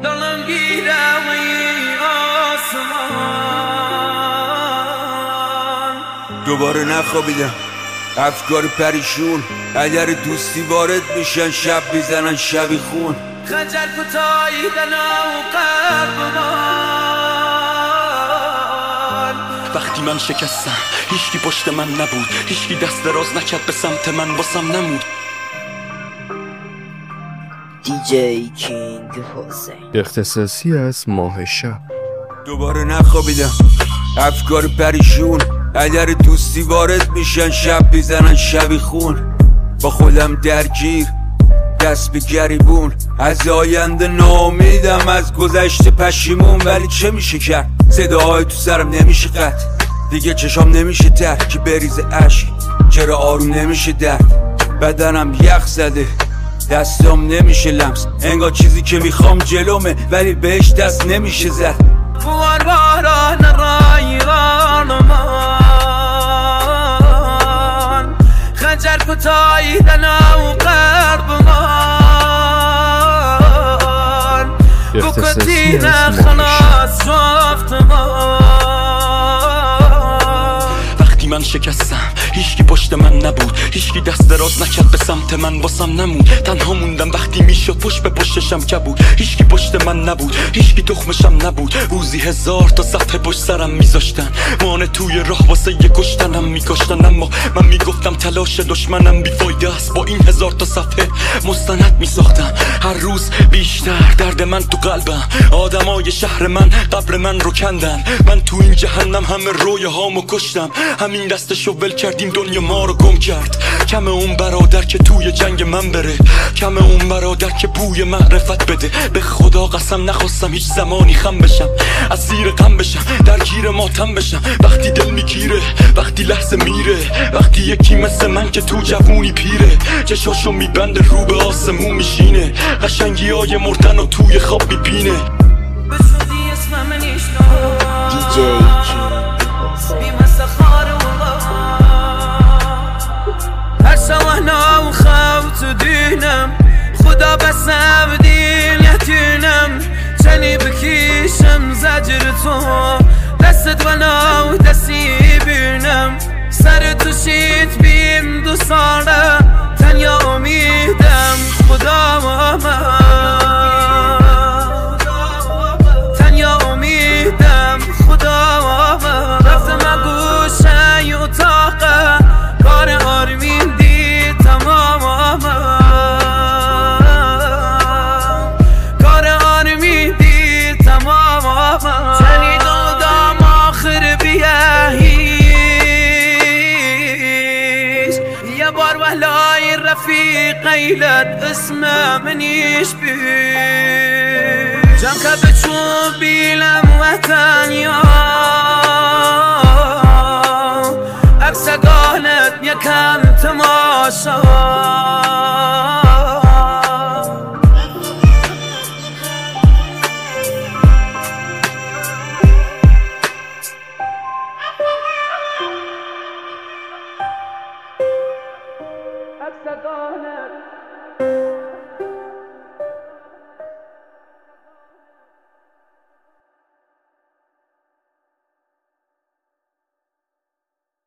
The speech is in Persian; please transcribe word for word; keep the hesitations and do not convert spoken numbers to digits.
دلم گیره و آسمان. دوباره نخوابیدم، افکار پریشون، اگر دوستی وارد میشن شب میزنن شبی خون. خجل کتایی دنا و قربان. وقتی من شکستم هیچکی پشت من نبود، هیچکی دست دراز نکرد به سمت من، واسم نمود. دی جی کینگ حسین اختصاصی از ماه شب. دوباره نخوابیدم، افکار پریشون، اگر دوستی وارد میشن شب میزنن شبی خون. با خودم درگیر، دست به گریبون، از آینده ناامیدم، از گذشته پشیمون. ولی چه میشه کرد؟ صداهای تو سرم نمیشه قطع، دیگه چشام نمیشه تر که بریزه عشق. چرا آروم نمیشه درد؟ بدنم یخ زده، دستام نمیشه لمس، انگار چیزی که میخوام جلومه ولی بهش دست نمیشه زد. بوار باران رایرانمان، خنجر کتایی دنا و قربمان. بکتین خلاص جفتمان. وقتی من شکستم هیچکی پشت من نبود، هیچکی دست دراز نکرد به سمت من، واسم نمود. تنها موندم وقتی میشد پشت به پشتشم کبود، هیچکی پشت من نبود، هیچکی تخمشم نبود. روزی هزار تا صفحه پشت سرم میذاشتن، مانه توی راه واسه یه کشتنم میکشتن. اما من میگفتم تلاش دشمنم بیفایده است، با این هزار تا صفحه مستند میساختم. هر روز بیشتر درد من تو قلبم، آدمای شهر من قبر من رو کندن. من تو این جهنم همه رویه هامو کشتم، همین دستشو ول کردیم دنیا ما رو گم کرد. کم اون برادر که توی جنگ من بره، کم اون برادر که بوی معرفت بده. به خدا قسم نخواستم هیچ زمانی خم بشم، اسیر غم بشم، درگیر ماتم بشم. وقتی دل میگیره، وقتی لحظه میره، وقتی یکی مثل من که تو جوونی پیره، چشاشو میبنده رو به آسمون میشینه، قشنگی های مردن و توی خواب میبینه. بسودی اسم من ایشنا دی جی کینگ حسین هر سوانا و خوت دینم، خدا بسم دین یتینم. چنی بکیشم زجر تو، دستت بنا و دستی بینم. سر تو شید بیم دو ساله، تنیا امیدم خدا و من، تنیا امیدم خدا و من. رفتم گوشه ی اتاقه، کار آرمین دید تمام، کار آرمین دید تمام. چنی دادم آخر بیهیش، یه بار ولای رفیق ایلت اسم منیش بیش. جم که بچون بیلم وطن یا عکسگانت یکم تماشا. عکسگانت